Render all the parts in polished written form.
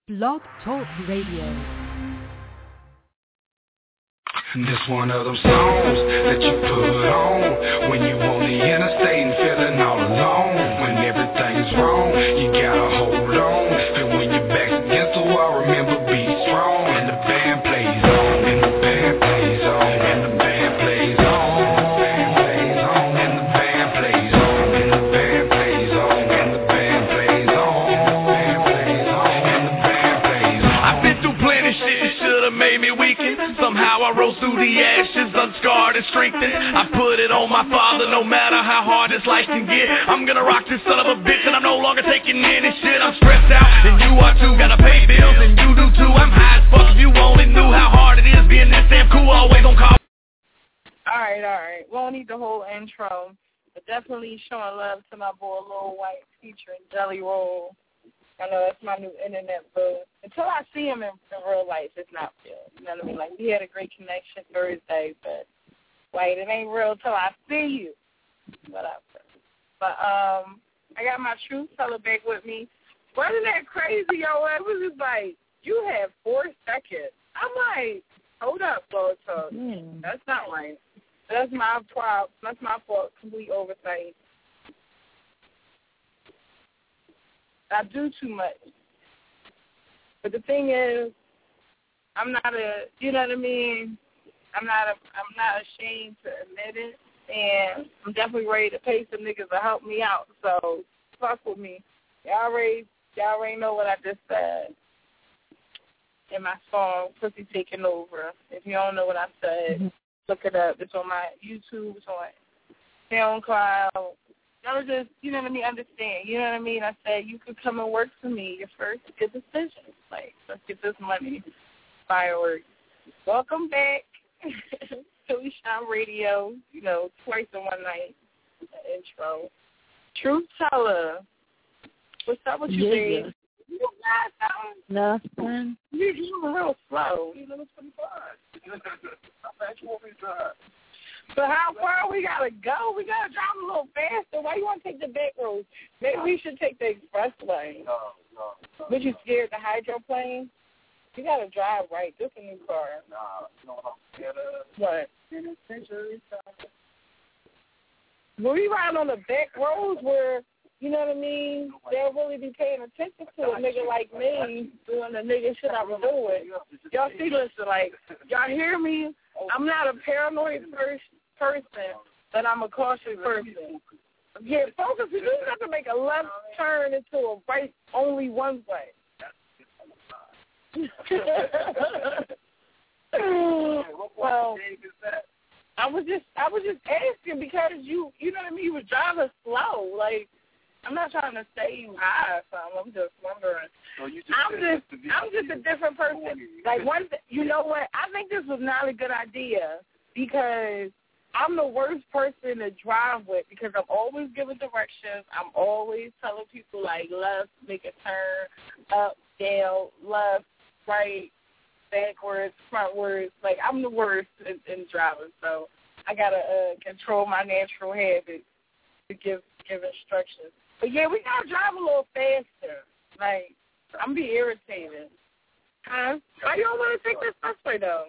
Blog Talk Radio. This one of them songs that you put on when you on the interstate and feeling all alone. When everything's wrong, you gotta hold on. And when your back's against the wall, remember be strong. And the band plays on, and the band plays on, and the band plays on, and the band plays on, and the band plays on, and the band plays on, and the band plays on, and the band plays on. I've been through plenty shit, it should've made me weaken. Somehow I rose through the ashes, unscarred and strengthened. I put it on my father, no matter how hard this life can get. I'm gonna rock this son of a bitch, and I'm no longer taking any shit. I'm stressed out, and you are too. Gotta pay bills, and you do too. I'm high as fuck. If you only knew how hard it is being this damn cool, always on call. Alright. Won't need the whole intro, but definitely showing love to my boy Lil White featuring Jelly Roll. I know that's my new internet boo. Until I see him in real life, it's not real. You know what I mean? Like, we had a great connection Thursday, but, wait, it ain't real till I see you. Whatever. But, I got my truth teller back with me. Wasn't that crazy, yo? It was just like, you had 4 seconds. I'm like, hold up, Lord Talk. That's not right. That's my fault. That's my fault. Complete oversight. I do too much. But the thing is, I'm not you know what I mean? I'm not ashamed to admit it, and I'm definitely ready to pay some niggas to help me out. So fuck with me. Y'all already know what I just said in my song, Pussy Taking Over. If you don't know what I said, look it up. It's on my YouTube. It's on SoundCloud. Y'all just, you know what I mean, understand. You know what I mean? I said, you could come and work for me. Your first good decision. Like, let's get this money. Fireworks. Welcome back. Philly Shine Radio, you know, twice in one night. Intro. Truth Teller. What's up with you, babe? You got something? Nothing. You're real slow. You know, it's 25. I'm actually over to drive. But how far we gotta go? We gotta drive a little faster. Why you want to take the back roads? Maybe we should take the expressway. No. But you scared the hydroplane? You gotta drive right. This is a new car. What? When we ride on the back roads where, you know what I mean, they'll really be paying attention to a nigga like me doing the nigga shit I'm doing. Y'all see, listen, like, y'all hear me? I'm not a paranoid person, but I'm a cautious person. Yeah, focus. You just have to make a left turn into a right only one way. Well, I was just asking because you know what I mean. You were driving slow. Like, I'm not trying to say you high or something. I'm just wondering. I'm just a different person. Like, you know what? I think this was not a good idea because I'm the worst person to drive with because I'm always giving directions. I'm always telling people, like, left, make a turn, up, down, left, right, backwards, frontwards. Like, I'm the worst in driving, so I got to control my natural habits to give instructions. But, yeah, we got to drive a little faster. Like, I'm be irritated. Huh? Why you don't want to take this expressway, though?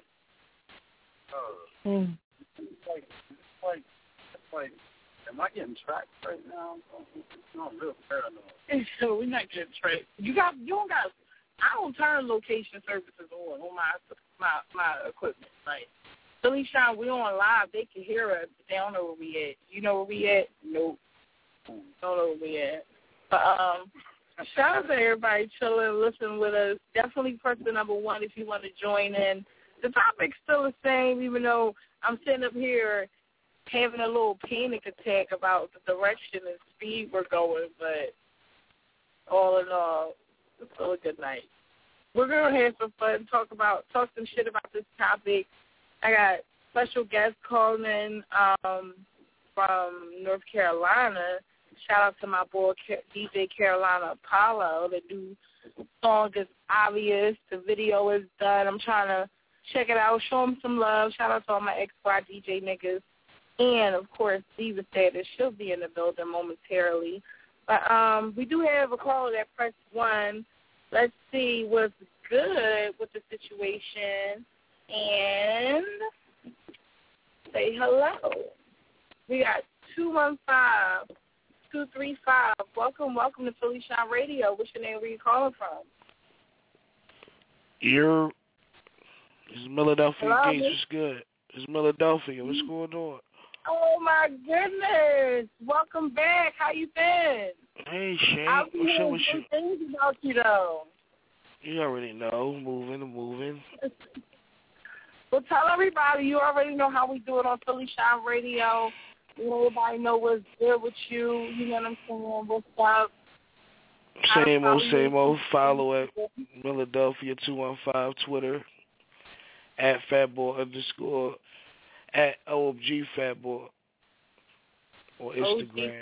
Like, am I getting tracked right now? I'm real paranoid. So we're not getting tracked. I don't turn location services on my equipment. Like, Philly Shine, we on live. They can hear us, but they don't know where we at. You know where we at? Nope. Don't know where we at. But shout out to everybody chilling, listening with us. Definitely person number 1 if you want to join in. The topic's still the same, even though I'm sitting up here having a little panic attack about the direction and speed we're going. But all in all, it's still a good night. We're gonna have some fun, talk some shit about this topic. I got special guests calling in from North Carolina. Shout out to my boy DJ Carolina Apollo. The new song is obvious. The video is done. I'm trying to check it out, show him some love. Shout out to all my XY DJ niggas. And, of course, Diva Status. She'll be in the building momentarily. But we do have a caller that pressed 1. Let's see what's good with the situation and say hello. We got 215-235. Welcome to Philly Shine Radio. What's your name? Where you calling from? It's Philadelphia Hello, Gates. What's good? It's Philadelphia. What's going on? Oh, my goodness. Welcome back. How you been? Hey, Shane. I've been hearing What's good things about you, though. You already know. Moving. Well, tell everybody. You already know how we do it on Philly Shine Radio. Everybody know what's good with you. You know what I'm saying? What's up? Same old. Follow at Philadelphia 215 Twitter, at Fatboy_ at OMG Fatboy or Instagram.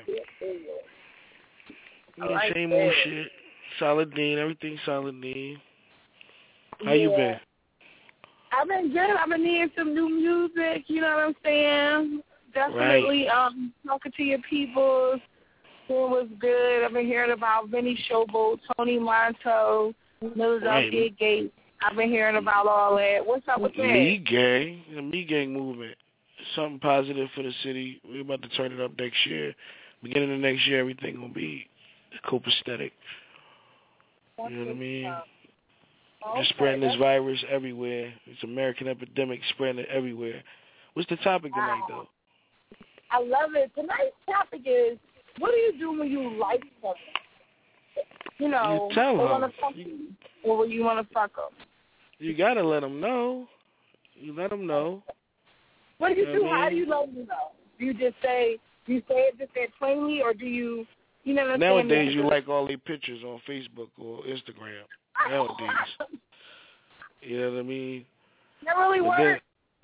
Same old shit. Solid Dean. Everything Solid Dean. How you been? I've been good. I've been needing some new music. You know what I'm saying? Definitely talking to your people. It was good. I've been hearing about Vinny Showboat, Tony Monto, Philadelphia Gates. I've been hearing about all that. What's up with that? Me Gang. The Me Gang movement. Something positive for the city. We're about to turn it up next year. Beginning of next year, everything going to be copacetic. You know what I mean? Just spreading this virus everywhere. It's American epidemic spreading it everywhere. What's the topic tonight, though? I love it. Tonight's topic is, what do you do when you like someone? You know, you tell they them. want to fuck you, or you want to fuck them. You got to let them know. You let them know. What do you do? How do you let them know? Do you just say, do you say it just that plainly, or do you know what I'm saying? Nowadays, you like all their pictures on Facebook or Instagram. Nowadays. You know what I mean? That really works.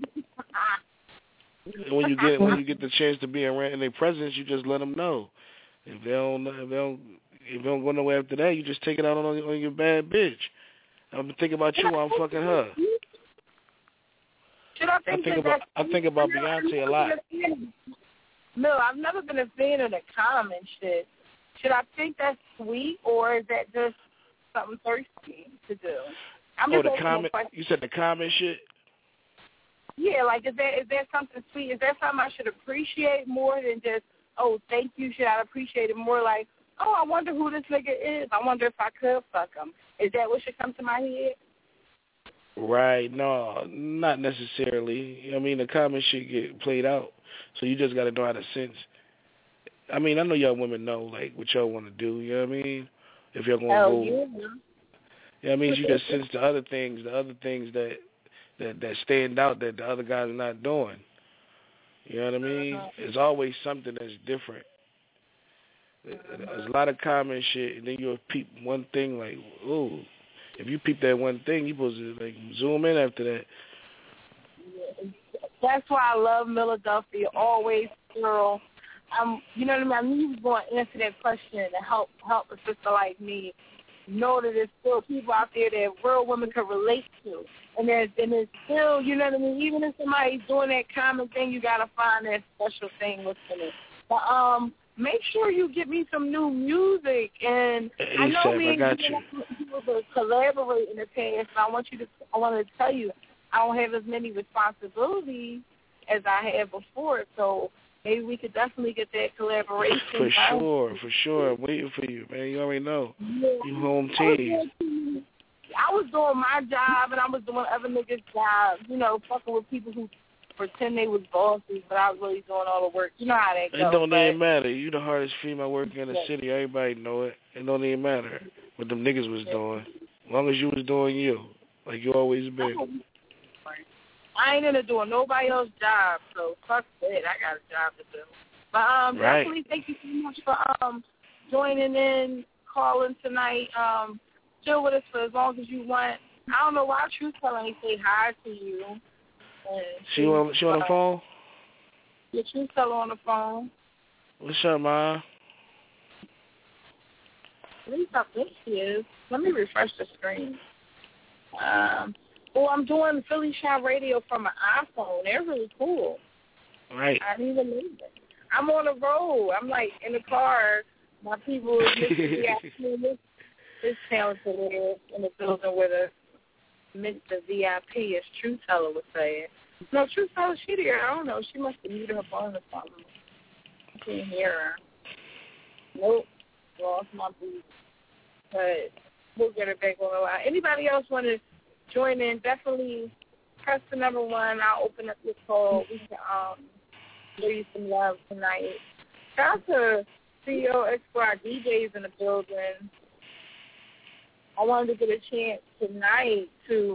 When you get the chance to be around in their presence, you just let them know. If they don't go nowhere after that, you just take it out on your bad bitch. I'm thinking about you while I'm fucking her. I think about Beyonce a lot. No, I've never been a fan of the comment shit. Should I think that's sweet, or is that just something thirsty to do? The comment. You said the comment shit. Yeah, like is that something sweet? Is that something I should appreciate more than just, oh, thank you? Should I appreciate it more like, oh, I wonder who this nigga is. I wonder if I could fuck him. Is that what should come to my head? Right. No, not necessarily. I mean, the comment shit get played out, so you just got to know how to sense. I mean, I know y'all women know, like, what y'all want to do, you know what I mean? If y'all going to go. Yeah, I mean, you just sense the other things that stand out that the other guys are not doing. You know what I mean? There's always something that's different. There's a lot of common shit, and then you'll peep one thing like, ooh. If you peep that one thing, you're supposed to like zoom in after that. That's why I love Philadelphia. Always thorough. You know what I mean? I knew you was going to answer that question to help a sister like me know that there's still people out there that real women can relate to. And there's still, you know what I mean? Even if somebody's doing that common thing, you got to find that special thing within it. But make sure you give me some new music. And I know we ain't able to collaborate in the past, but I want to tell you, I don't have as many responsibilities as I had before. So maybe we could definitely get that collaboration. For sure. I'm waiting for you, man. You already know. Yeah. You home team. I was doing my job, and I was doing other niggas' jobs, you know, fucking with people who pretend they was bosses, but I was really doing all the work. You know how that goes. It don't even matter. You the hardest female working in the city. Everybody know it. It don't even matter what them niggas was doing. As long as you was doing you, like you always been. I ain't into doing nobody else's job, so fuck that. I got a job to do. But definitely thank you so much for joining in, calling tonight. Chill with us for as long as you want. I don't know why Truth Teller ain't say hi to you. She on the phone? Yeah, Truth Teller on the phone. What's up, Ma? At least I think she is. Let me refresh the screen. I'm doing Philly Shine Radio from an iPhone. They're really cool. Right. I didn't even know that. I'm on the road. I'm like in the car. My people is listening. His talented is in the building with us. Mr. VIP, as True Teller would say it. No, True Teller, she there. I don't know. She must have muted her phone or something. I can't hear her. Nope. Lost my boots. But we'll get her back on the line. Anybody else want to join in? Definitely press the number 1. I'll open up your call. We can give you some love tonight. Shout out to CEO X-Squad DJs in the building. I wanted to get a chance tonight to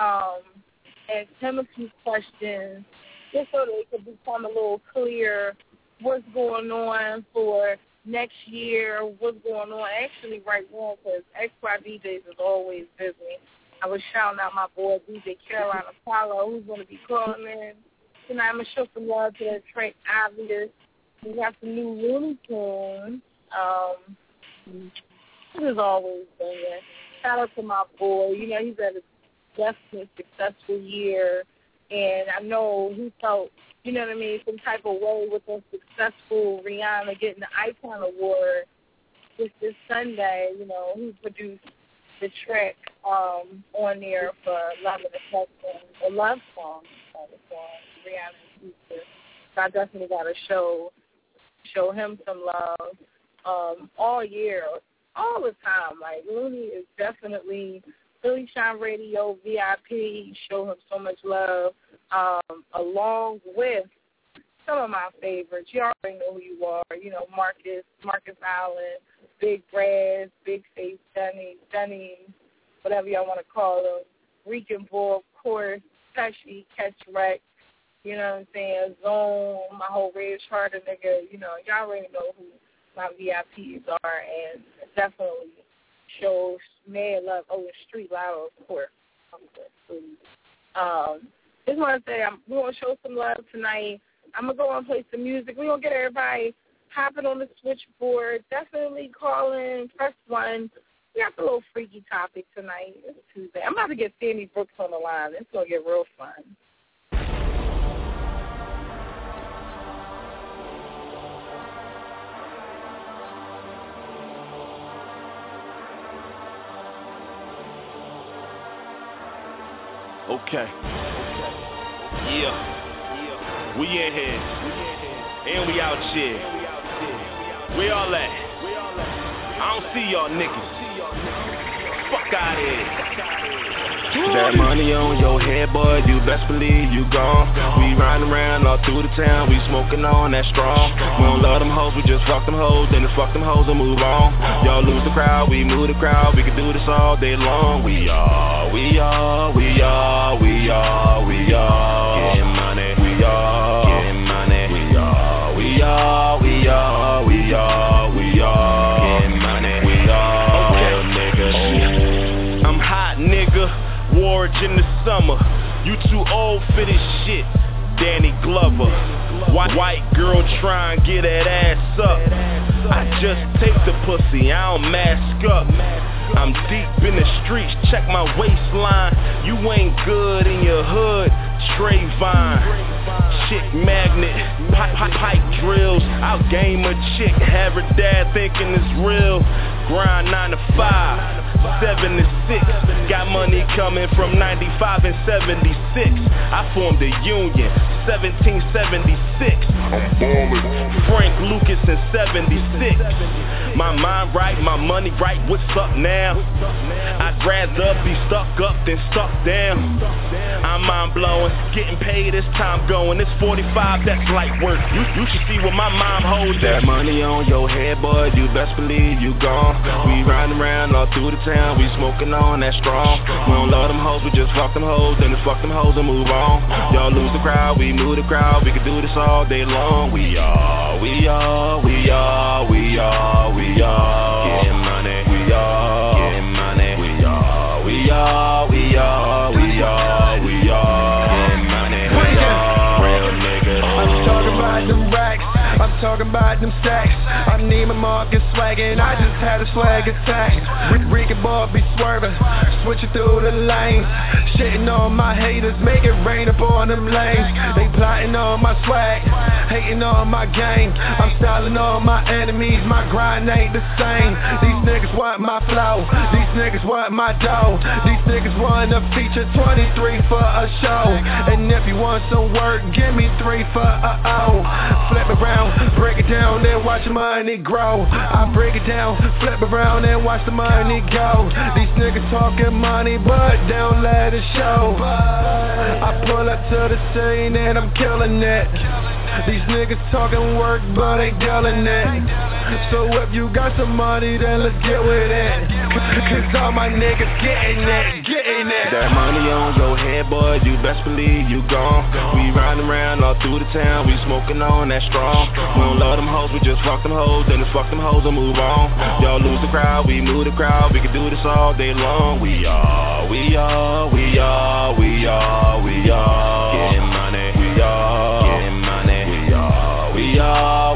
ask him a few questions just so that it could become a little clear what's going on for next year, what's going on actually right now, because X-Squad DJs is always busy. I was shouting out my boy DJ Carolina Apollo, who's going to be calling in tonight. I'm going to show some love to that track Obvious. We got some new Looney Tunes. This is always there. Shout out to my boy. You know, he's had a definitely successful year, and I know he felt, you know what I mean, some type of way with a successful Rihanna getting the Icon Award just this Sunday. You know, he produced the track on there for Love and Affection, the love song for Rihanna's future. So I definitely got to show him some love all year, all the time. Like, Looney is definitely Philly Shine Radio VIP. Show him so much love, along with some of my favorites. You already know who you are. You know, Marcus Allen, Big Brad, Big Face Dunny, whatever y'all want to call him. Rican Bull, of course, Pesci, Catch Wreck, you know what I'm saying, Zone, my whole Red Charter nigga, you know, y'all already know who my VIPs are, and definitely shows mad love. Oh, and Street Loud, of course. Just want to say we're going to show some love tonight. I'm going to go and play some music. We're going to get everybody hopping on the switchboard. Definitely call in, press 1. We got a little freaky topic tonight. It's Tuesday. I'm about to get Sandy Brooks on the line. It's going to get real fun. Okay. Yeah. We in here. And we out here. Where all at? I don't see y'all niggas. Fuck out of here. That money on your head, boy, you best believe you gone. We riding around all through the town, we smoking on that strong. We don't love them hoes, we just fuck them hoes, then just fuck them hoes and move on. Y'all lose the crowd, we move the crowd, we can do this all day long. We are getting money. We are getting money. We are getting money. We are real niggas. I'm hot, nigga. Warwick in the summer. You too old for this shit. Danny Glover. White girl try and get that ass up. I just take the pussy, I don't mask up. I'm deep in the streets, check my waistline. You ain't good in your hood, Trayvon. Chick magnet, pipe drills. I'll game a chick, have her dad thinking it's real. Grind 9 to 5, 7 to 6. Got money coming from 95 and 76. I formed a union, 1776. I'm ballin'. Frank Lucas in 76. My mind right, my money right, what's up now? I'd rather be stuck up than stuck down. I'm mind blowing, getting paid as time going. It's 45, that's light work. You should see what my mom holds. That money on your head, boy, you best believe you gone. We riding around all through the town, we smoking on that strong. We don't love them hoes, we just fuck them hoes, then just fuck them hoes and move on. Y'all lose the crowd, we move the crowd, we can do this all day long. We are getting money. We are getting money. We are getting money. We are real niggas. I'm talking about them racks, I'm talking about them stacks. I Neiman Marcus swaggin', I just had a swag attack. Rick and Bob be swerving, switching through the lanes. Shitting on my haters, make it rain upon them lanes. They plotting on my swag, hating on my game. I'm styling on my enemies, my grind ain't the same. These niggas want my flow, these niggas want my dough. These niggas want a feature 23 for a show. And if you want some work, give me 3 for a O. Flip around, break it down, then watch the money grow. I break it down, flip around, and watch the money go. These niggas talking money, but they don't let it show. I pull up to the scene and I'm killing it. These niggas talking work, but ain't dealing it. So if you got some money, then let's get with it. Cause all my niggas getting it. That money on your head, boy, you best believe you gone. We riding around all through the town, we smoking on that strong. We don't love them hoes, we just fuck them hoes, then just fuck them hoes and move on. Y'all lose the crowd, we move the crowd, we can do this all day long. We are getting money. We are getting money. We are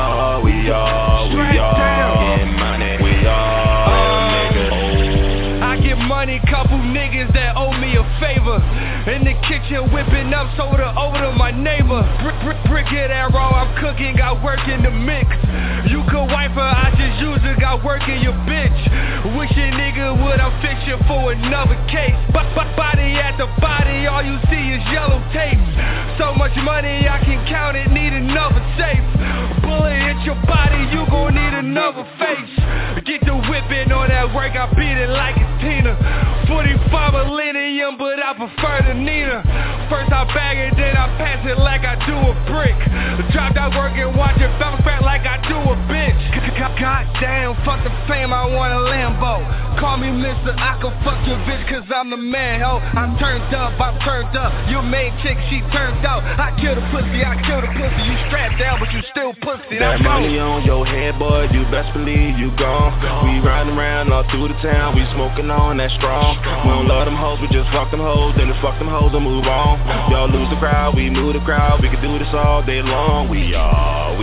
getting money. We are niggas. I get money, couple niggas that owe me a favor. In the kitchen whipping up soda over to my neighbor. Brick it arrow, I'm cooking, got work in the mix. You could wife her, I just use her, got work in your bitch. Wish a nigga would, I'm fixing for another case. Body at the body, all you see is yellow tape. So much money I can count it, need another safe. Bullet hit your body, you gon' need another face. Get the whipping on that work, I beat it like it's Tina. 45 millennium, but I prefer the Nina. First I bag it, then I pass it like I do a brick. Drop that work and watch it bounce back like I do a bitch. Goddamn, fuck the fame, I want a Lambo. Call me Mr. I can fuck your bitch cause I'm the man, ho. I'm turned up. Your main chick, she turned out. I kill the pussy, you strapped down, but you still pussy. That money on your head, boy, you best believe you gone. We riding around all through the town, we smoking on that strong. We don't love them hoes, we just fuck them hoes, then just fuck them hoes and move on. Y'all lose the crowd, we move the crowd, we can do this all day long. We are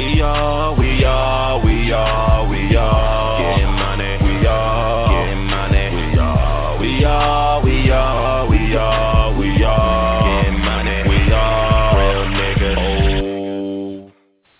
getting money. We are getting money. We are getting money. We are real niggas.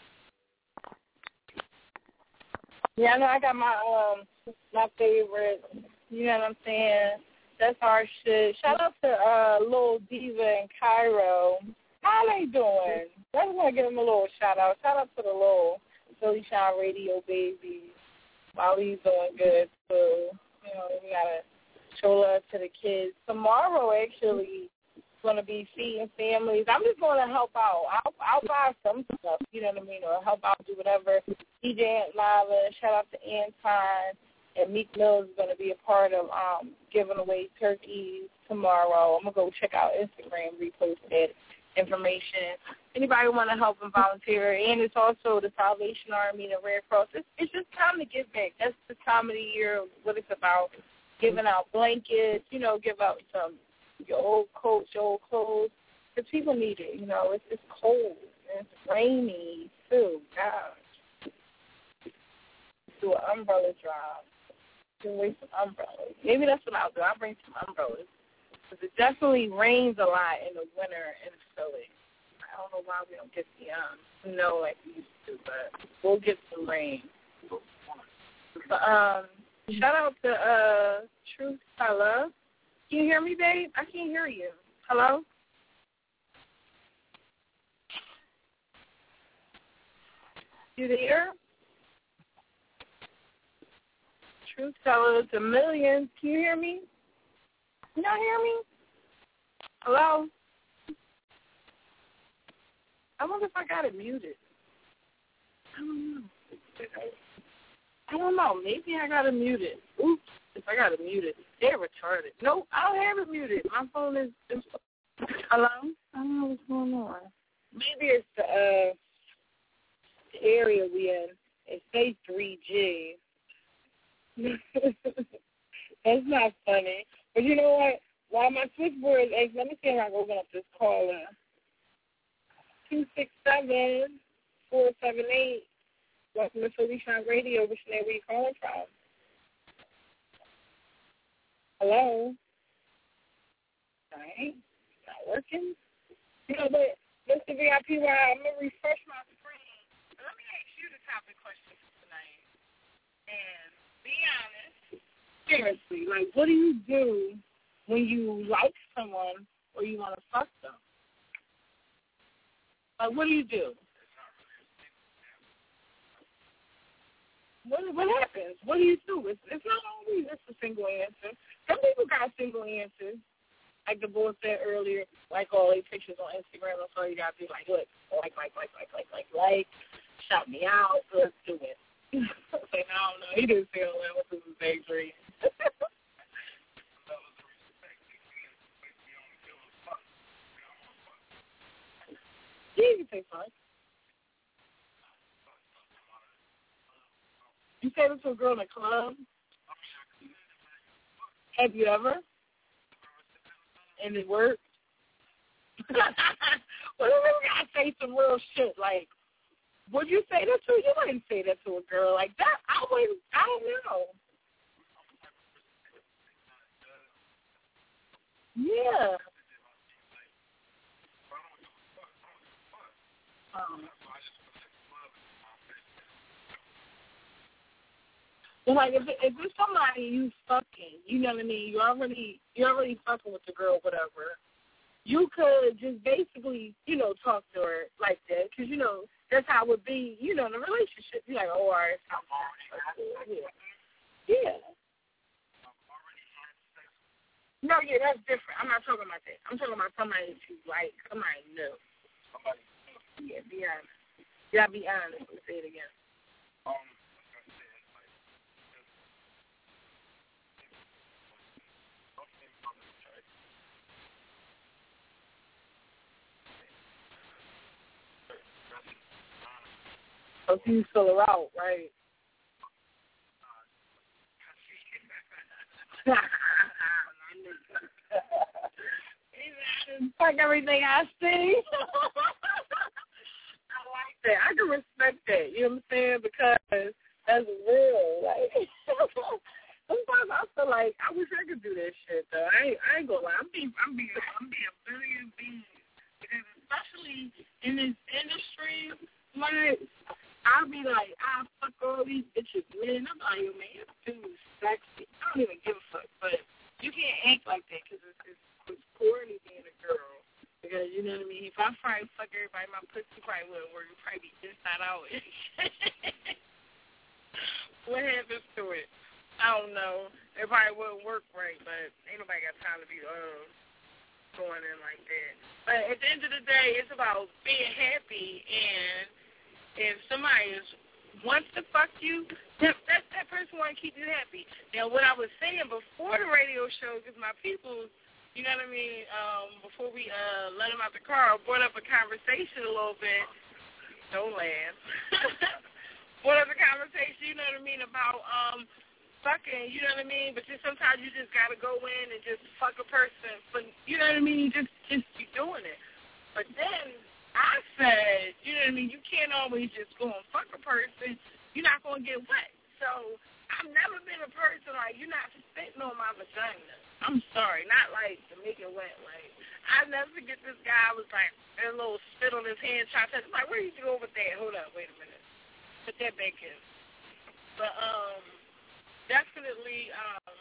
Yeah, I know I got my favorite, you know what I'm saying? That's our shit. Shout out to Lil Diva in Cairo. How they doing? I just want to give them a little shout out. Shout out to the little Philly Shine Radio babies. Molly's doing good, so, you know, we got to show love to the kids. Tomorrow, actually, is going to be feeding families. I'm just going to help out. I'll buy some stuff, you know what I mean, or help out, do whatever. DJ Aunt Lava, shout out to Anton, and Meek Mill is going to be a part of giving away turkeys tomorrow. I'm going to go check out Instagram, repost that information. Anybody want to help and volunteer? And it's also the Salvation Army and the Red Cross. It's just time to give back. That's the time of the year, what it's about, giving out blankets, you know, give out some your old coats, your old clothes, because people need it. You know, it's cold and it's rainy too. Gosh, do an umbrella drive. Give away some umbrellas. Maybe that's what I'll do. I'll bring some umbrellas. Because it definitely rains a lot in the winter in Philly. I don't know why we don't get the snow like we used to, but we'll get some rain. But, shout out to Truth Fella. Can you hear me, babe? I can't hear you. Hello? You there? Truth Fella to millions. Can you hear me? You not hear me? Hello? I wonder if I got it muted. I don't know. Maybe I got it muted. Oops. If I got it muted, they're retarded. Nope, I don't have it muted. My phone is hello? I don't know what's going on. Maybe it's the area we in. It says 3G. That's not funny. But you know what? While my switchboard is, let me see if I can open up this caller. 267-478-1065. Welcome to Felicia Radio. Which name were you calling from? Hello? All right. Not working? You know, but Mr. VIP, I'm going to refresh my screen. Let me ask you the topic question for tonight. And be honest. Seriously, like, what do you do when you like someone or you want to fuck them? Like, what do you do? What happens? What do you do? It's not always just a single answer. Some people got single answers. Like the boy said earlier, like all these pictures on Instagram, that's all you got to be like, look, like, shout me out, let's do it. Like, I don't know. He didn't say all that. What's his name? Yeah, you can say fun. You said it to a girl in a club? Have you ever? And it worked? Well, you really got to say some real shit. Like, would you say that to? You wouldn't say that to a girl like that. I don't know. Yeah. Well, like if it's somebody you fucking, you know what I mean? You're already fucking with the girl, whatever. You could just basically, talk to her like that, because that's how it would be, in a relationship. You're like, oh, all right, yeah. No, yeah, that's different. I'm not talking about that. I'm talking about somebody that you like, somebody new. Yeah, be honest. You gotta be honest. Let me say it again. So you fill her out, right? Fuck everything I see. I like that. I can respect that. You know what I'm saying? Because that's real. Like, sometimes I feel like I wish I could do that shit though. I ain't gonna lie. I'm being a billion bees. Because especially in this industry, like, I'll be like, I fuck all these bitches, man. I'm like, yo, man, this dude's sexy. I don't even give a fuck, but you can't act like that because it's corny being a girl. Because, you know what I mean? If I probably fuck everybody, my pussy probably wouldn't work. It'd probably be inside out. What happens to it? I don't know. It probably wouldn't work right, but ain't nobody got time to be going in like that. But at the end of the day, it's about being happy, and if somebody wants to fuck you, that person want to keep you happy. Now, what I was saying before the radio show, because my people, you know what I mean, before we let them out the car, brought up a conversation a little bit. Don't laugh. Brought up a conversation, you know what I mean, about fucking, you know what I mean, but just sometimes you just got to go in and just fuck a person. But, you know what I mean, just keep doing it. But then I said, you know what I mean, you can't always just go and fuck a person. You're not going to get wet. So I've never been a person like, you're not spitting on my vagina. I'm sorry, not like to make it wet. Like, I never forget this guy was like, a little spit on his hand, trying to touch. I'm like, where did you go with that? Hold up, wait a minute. Put that back in. But definitely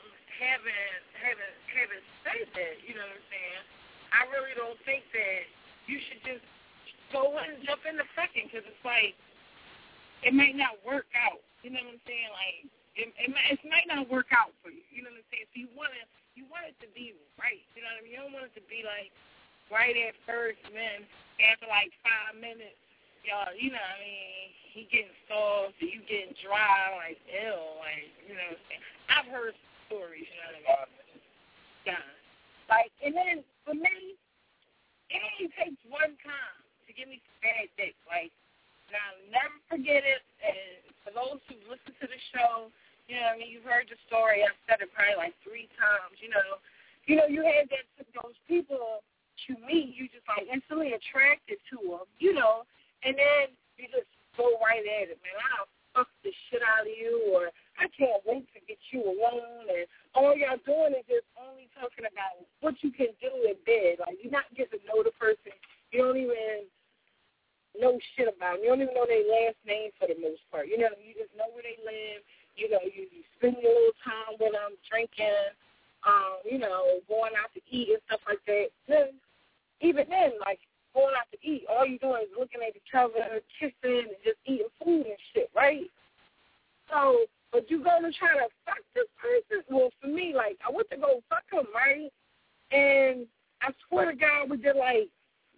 having said that, you know what I'm saying, I really don't think that you should just go and jump in the fucking, because it's like, it might not work out. You know what I'm saying? Like, it might not work out for you. You know what I'm saying? So you want it to be right. You know what I mean? You don't want it to be like right at first, and then after like 5 minutes, y'all, you know what I mean, he getting soft, you getting dry, like, ew, like, you know what I'm saying? I've heard stories, you know what I mean? Yeah. Like, and then for me, it only takes one time to give me some bad dick. Like, now, never forget it. And for those who listen to the show, you know what I mean, you've heard the story. I've said it probably like 3 times, you know, you had those people you meet, you just like instantly attracted to them, you know, and then you just go right at it, man. I'll fuck the shit out of you, or I can't wait to get you alone, and all y'all doing is just only talking about what you can do in bed. Like, you're not getting to know the person. You don't even know shit about them. You don't even know their last name for the most part. You know, you just know where they live. You know, you spend your little time with them, drinking, you know, going out to eat and stuff like that. Then, even then, like, going out to eat, all you doing is looking at each other, kissing, and just eating food and shit, right? So, but you go to try to fuck this person. Well, for me, like, I went to go fuck him, right? And I swear to God, we did like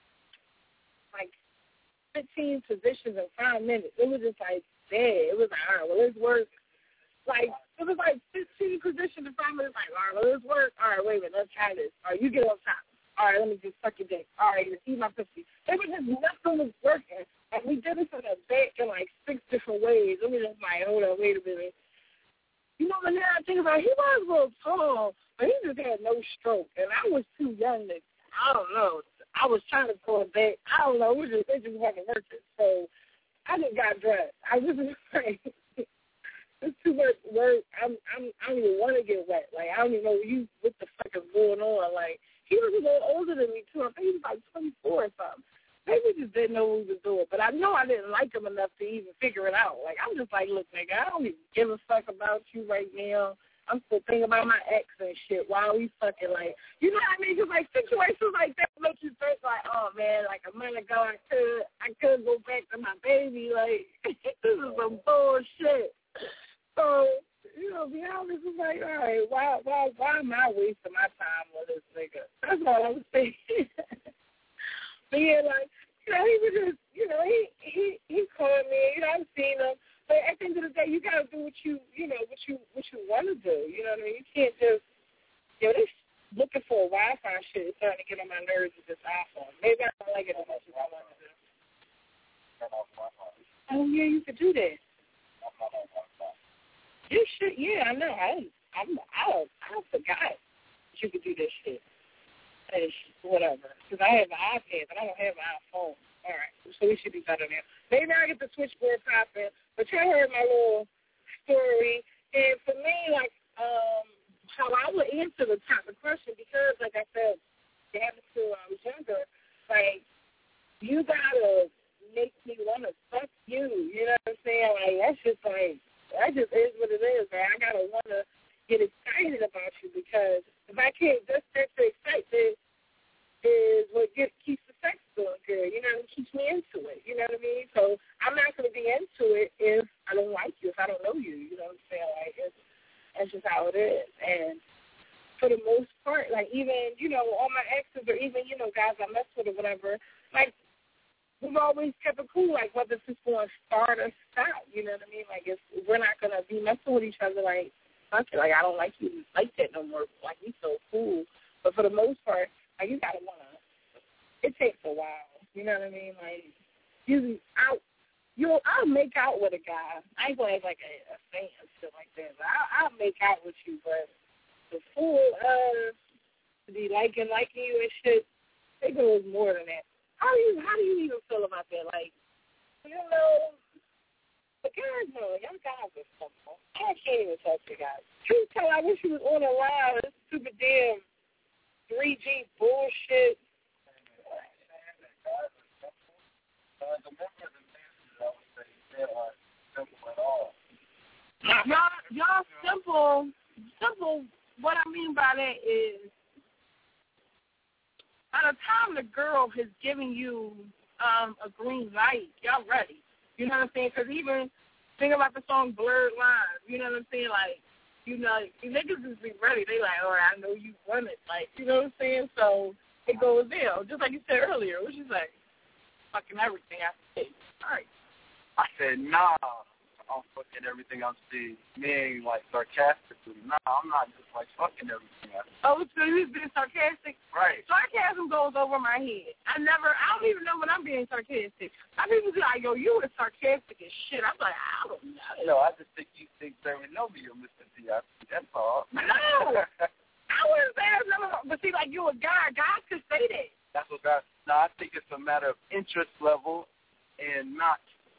15 positions in 5 minutes. It was just like, damn, it was like, all right, well, let's work. Like, it was like 15 positions in 5 minutes. Like, all right, well, let's work. All right, wait a minute, let's try this. All right, you get on top. All right, let me just suck your dick. All right, let's eat my pussy. It was just nothing was working. And we did this in the back in like 6 different ways. It was just like, hold on, wait a minute. You know, but now I think about it, he was a little tall, but he just had no stroke. And I was too young to, I don't know. I was trying to pull it back. I don't know. It just wasn't working. So I just got dressed. I was just like, it's too much work. I don't even want to get wet. Like, I don't even know what the fuck is going on. Like, he was a little older than me, too. I think he was like 24 or something. Maybe we just didn't know what we was doing. But I know I didn't like him enough to even figure it out. Like, I'm just like, look, nigga, I don't even give a fuck about you right now. I'm still thinking about my ex and shit while we fucking, like, you know what I mean? Because, like, situations like that make you think, like, oh, man, like, a minute ago I could go back to my baby. Like, this is some bullshit. So, you know, be honest, it's like, all right, why am I wasting my time with this nigga? That's all I'm saying. But, yeah, like, you know, he was just, you know, he called me. You know, I've seen him. But at the end of the day, you got to do what you want to do. You know what I mean? You can't just, you know, this looking for a Wi-Fi shit is starting to get on my nerves with this iPhone. Maybe I don't like it as much as I want to do. Oh, yeah, you could do that. You should, yeah, I know. I forgot that you could do this shit. Whatever. Because I have an iPad, but I don't have an iPhone. All right, so we should be better now. Maybe I'll get the switchboard popping. But you heard my little story. And for me, like, how I would answer the type of question, because, like I said, it happened to when I was younger, like, you got to make me want to fuck you. You know what I'm saying? Like, that's just like, that just is what it is, man. I got to want to get excited about you, because if I can't just get the excitement is what keeps the sex going good. You know, it keeps me into it. You know what I mean? So I'm not going to be into it if I don't like you, if I don't know you. You know what I'm saying? Like, that's just how it is. And for the most part, like, even, you know, all my exes or even, you know, guys I mess with or whatever, like, we've always kept it cool, like, whether it's just going to start or stop. You know what I mean? Like, we're not going to be messing with each other, like, fuck it, like, I don't like you like that no more. Like, we so cool. But for the most part, like, you got to want to, it takes a while. You know what I mean? Like, I'll make out with a guy. I ain't going to act like a fan or shit like that. But I'll make out with you. But the full, to be liking you and shit, it goes more than that. How do you even feel about that? Like, you know, the guys know, y'all guys are simple. I can't even talk to you guys. Truth tell, I wish you was on the line. This stupid damn 3G bullshit. Y'all simple. What I mean by that is, by the time the girl has given you a green light, y'all ready. You know what I'm saying? Because even think about the song Blurred Lines. You know what I'm saying? Like, you know, you niggas just be ready. They like, all right, I know you want it. Like, you know what I'm saying? So it goes there. Just like you said earlier. What you say? Fucking everything I see. All right. I said, nah, I'm fucking everything I'm seeing. Meaning, like, sarcastically. Nah, I'm not just, like, fucking everything I see. Oh, so you're being sarcastic? Right. Sarcasm goes over my head. I don't even know when I'm being sarcastic. Some people be like, yo, you were sarcastic as shit. I'm like, I don't know. No, I just think you think very nobody, Mr. D.I.P. That's all. No. I wouldn't say that's never, but see, like, you a guy. Guys could say that. That's what guys, no, I think it's a matter of interest level and not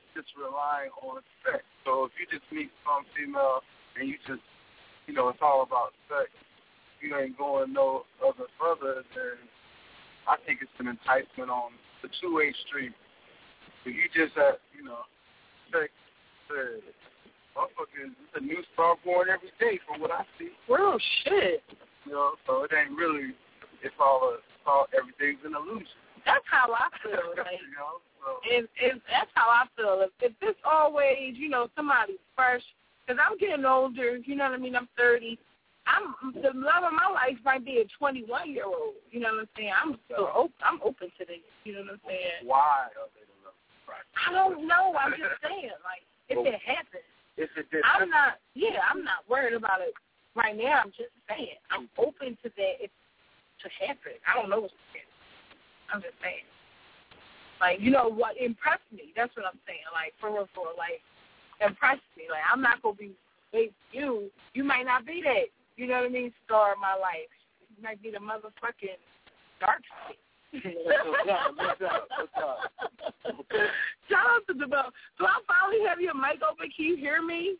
just relying on sex. So if you just meet some female and you just, you know, it's all about sex, you ain't going no other further, then I think it's an enticement on the two-way street. If you just have, you know, sex, motherfuckers, it's a new star born every day from what I see. Real shit. You know, so it ain't really, it's all everything's an illusion. That's how I feel. Like, you know, so. That's how I feel. If it's always, you know, somebody fresh, because I'm getting older, you know what I mean? I'm 30. The love of my life might be a 21-year-old. You know what I'm saying? I'm open to this. You know what I'm saying? Why are they the love? Right. I don't know. I'm just saying, like, if it happens, I'm not worried about it right now. I'm just saying, I'm open to that to happen. I don't know what's going to happen. I'm just saying. Like, you know what impressed me? That's what I'm saying. Like, for like, impressed me. Like, I'm not going to be with you. You might not be that, you know what I mean, star of my life. You might be the motherfucking dark side. What's up? Shout out to Demel. Do I finally have your mic open? Can you hear me?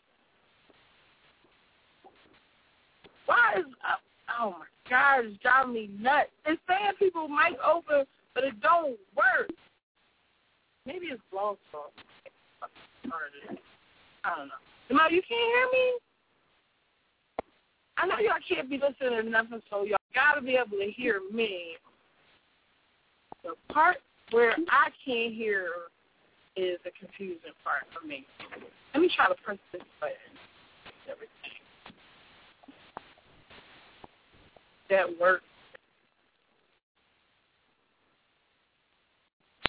Why is oh my God, it's driving me nuts. It's saying people mic open, but it don't work. Maybe it's blog talk. I don't know. Demel, you can't hear me? I know y'all can't be listening to nothing, so y'all got to be able to hear me. The part where I can't hear is the confusing part for me. Let me try to press this button. Everything. That works.